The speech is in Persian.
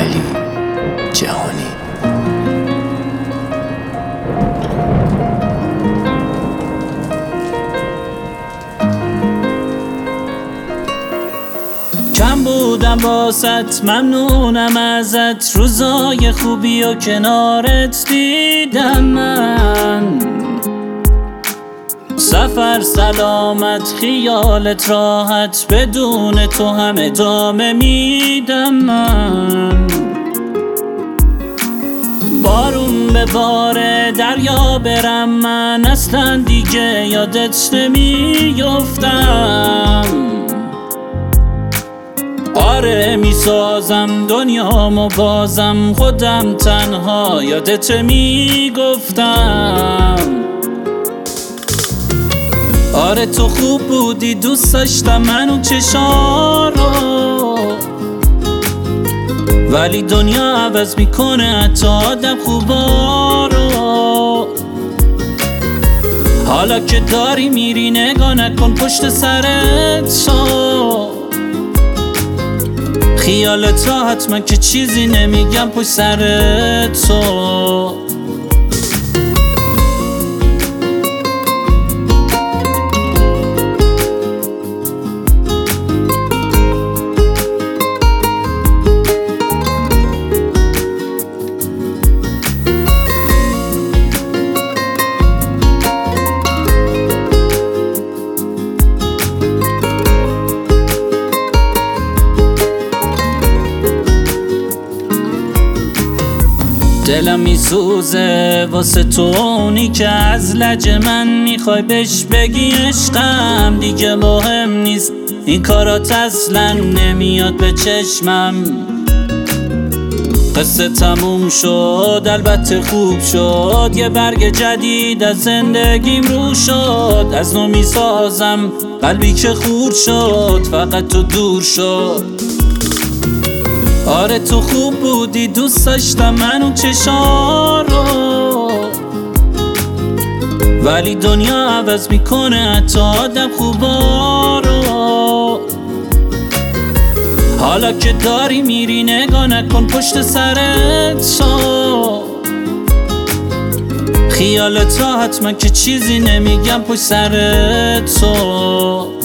علی جهانی. کم بودم باست، ممنونم ازت، روزای خوبی و کنارت دیدم من. سفر سلامت، خیالت راحت، بدون تو هم ادامه میدم من. بارون به باره، دریا برم من، اصلا دیگه یادت نمیافتم. آره میسازم دنیامو بازم، خودم تنها یادت میگفتم. آره تو خوب بودی، دوست داشتم من اون چشارو، ولی دنیا عوض میکنه حتی آدم خوبارو. حالا که داری میری نگاه نکن پشت سرت شو، خیالت راحت من که چیزی نمیگم پشت سرت تو. دلم میسوزه واسه تو، اونی که از لج من میخوای بهش بگی عشقم. دیگه مهم نیست این کارات، اصلا نمیاد به چشمم. قصه تموم شد، البته خوب شد، یه برگ جدید از زندگیم رو شد. از نو میسازم قلبی که خورد شد، فقط تو دور شد. آره تو خوب بودی، دوست داشتم من اون چشارو، ولی دنیا عوض میکنه حتی آدم خوبارو. حالا که داری میری نگاه نکن پشت سرت شو، خیالت راحت من که چیزی نمیگم پشت سرت تو.